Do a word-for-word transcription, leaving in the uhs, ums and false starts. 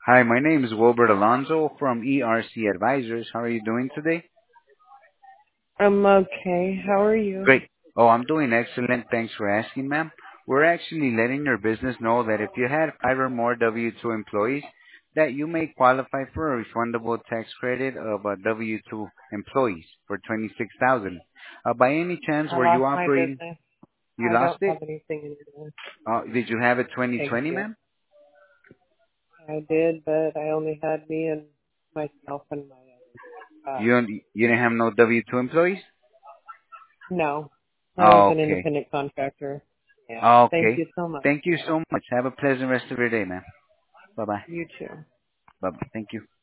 Hi, my name is Wilbert Alonzo from E R C Advisors. How are you doing today? I'm okay. How are you? Great. Oh, I'm doing excellent. Thanks for asking, ma'am. We're actually letting your business know that if you had five or more W two employees, that you may qualify for a refundable tax credit of uh, W two employees for twenty-six thousand dollars. Uh, by any chance, I were you lost my operating? business. You I lost don't it? have anything anymore. Uh, did you have it Thank twenty twenty, you. ma'am? I did, but I only had me and myself and my other. Uh, You don't, you didn't have no W two employees? no, I was Oh, an okay. independent contractor. Yeah. Thank Okay. you so much. Thank you so much. Have a pleasant rest of your day, ma'am. Bye-bye. You too. Bye-bye. Thank you.